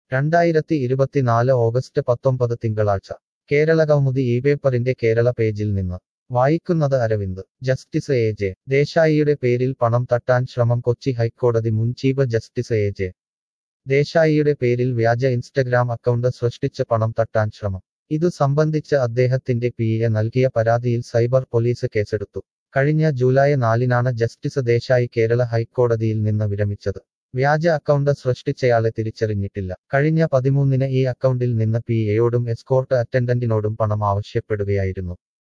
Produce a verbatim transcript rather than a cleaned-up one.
രണ്ടായിരത്തി ഇരുപത്തിനാല് ഓഗസ്റ്റ് പത്തൊമ്പത് തിങ്കളാഴ്ച കേരളകൗമുദി ഈ പേപ്പറിന്റെ കേരള പേജിൽ നിന്ന് വായിക്കുന്നത് അരവിന്ദ് ജസ്റ്റിസ് എ ജെ ദേശായിയുടെ പേരിൽ പണം തട്ടാൻ ശ്രമം കൊച്ചി ഹൈക്കോടതി മുൻ ചീഫ് ജസ്റ്റിസ് എ ജെ ദേശായിയുടെ പേരിൽ വ്യാജ ഇൻസ്റ്റഗ്രാം അക്കൗണ്ട് സൃഷ്ടിച്ച് പണം തട്ടാൻ ശ്രമം ഇതു സംബന്ധിച്ച് അദ്ദേഹത്തിന്റെ പി എ നൽകിയ പരാതിയിൽ സൈബർ പോലീസ് കേസെടുത്തു കഴിഞ്ഞ ജൂലൈ നാലിനാണ് ജസ്റ്റിസ് ദേശായി കേരള ഹൈക്കോടതിയിൽ നിന്ന് വിരമിച്ചത് വ്യാജ അക്കൗണ്ട് സൃഷ്ടിച്ചയാളെ തിരിച്ചറിഞ്ഞിട്ടില്ല കഴിഞ്ഞ പതിമൂന്നിന് ഈ അക്കൗണ്ടിൽ നിന്ന് പി എയോടും എസ്കോർട്ട് അറ്റൻഡന്റിനോടും പണം ആവശ്യപ്പെടുകയായിരുന്നു